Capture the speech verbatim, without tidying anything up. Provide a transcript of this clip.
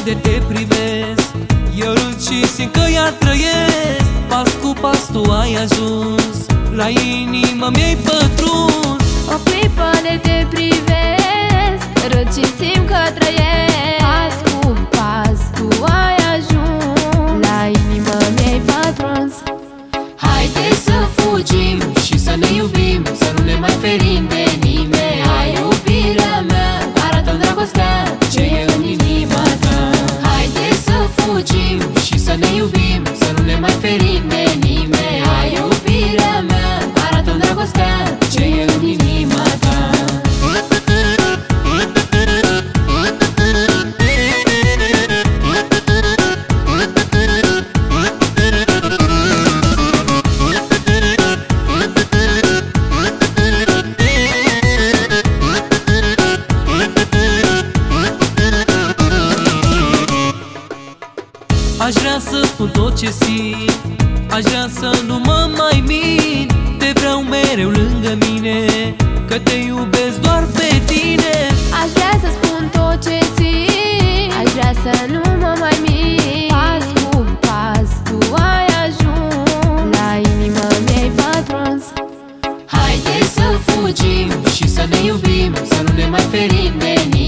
de te privesc, eu râd și simt că iar trăiesc. Pas cu pas tu ai ajuns, la inimă mi-ai pătruns. O clipă de te privesc, râd și simt că trăiesc. Pas cu pas tu ai ajuns, la inimă mi-ai pătruns. Haide să fugim și să ne iubim, să nu ne mai ferim de nimeni. Hai, iubirea mea, arată-mi dragostea ce e în inima ta. Haide să fugim și să ne iubim, să nu ne mai ferim de nimeni. Hai, iubirea mea, arată-mi dragostea ce e în inima ta. Aș vrea să spun tot ce simt, aș vrea să nu mă mai mint. Te vreau mereu lângă mine, că te iubesc doar pe tine. Aș vrea să spun tot ce simt, aș vrea să nu mă mai mint. Pas cu pas tu ai ajuns, la inimă mi-ai pătruns. Haide să fugim și să ne iubim, să nu ne mai ferim de nimeni.